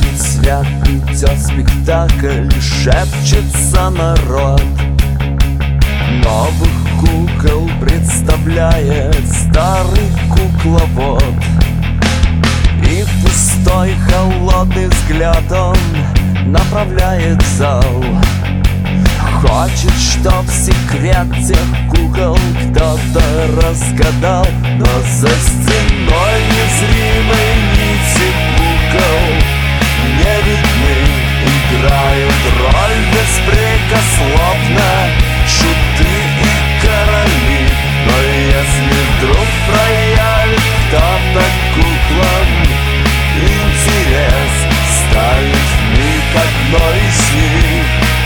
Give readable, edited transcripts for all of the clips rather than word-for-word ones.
Праздничный свят, идет спектакль, шепчется народ. Новых кукол представляет старый кукловод. И пустой холодный взгляд он направляет в зал. Хочет, чтоб секрет тех кукол кто-то разгадал. Но за стеной незримой нити кукол не видны, играют роль беспрекословно шуты и короли. Но если вдруг проявит кто-то куклам интерес, станет вмиг одной из них.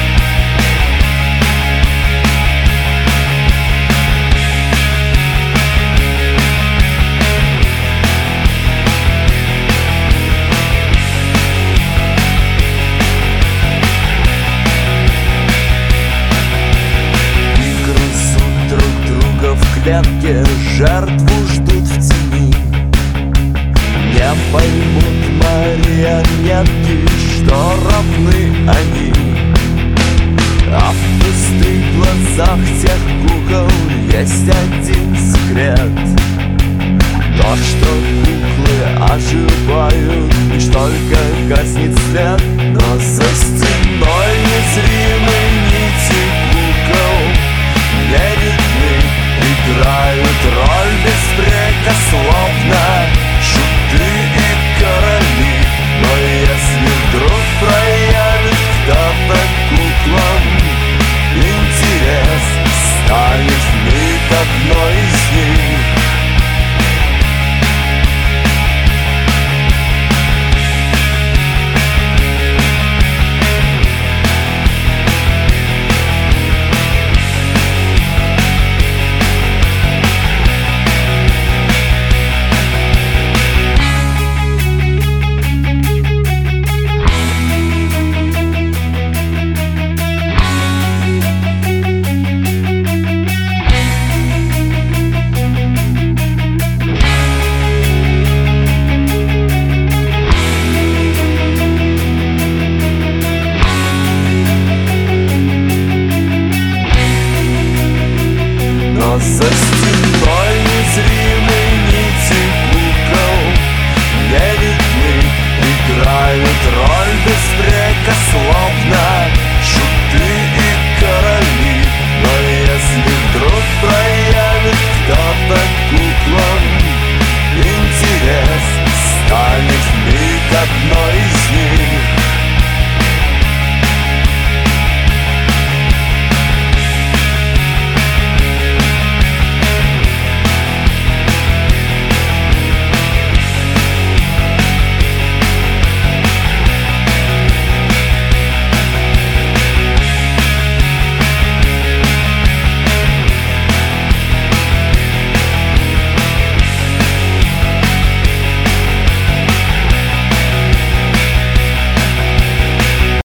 Жертву ждут в тени. Не поймут марионетки, что равны они. А в пустых глазах тех кукол есть один секрет: то, что куклы оживают, лишь только гаснет свет. Но за стеной незримый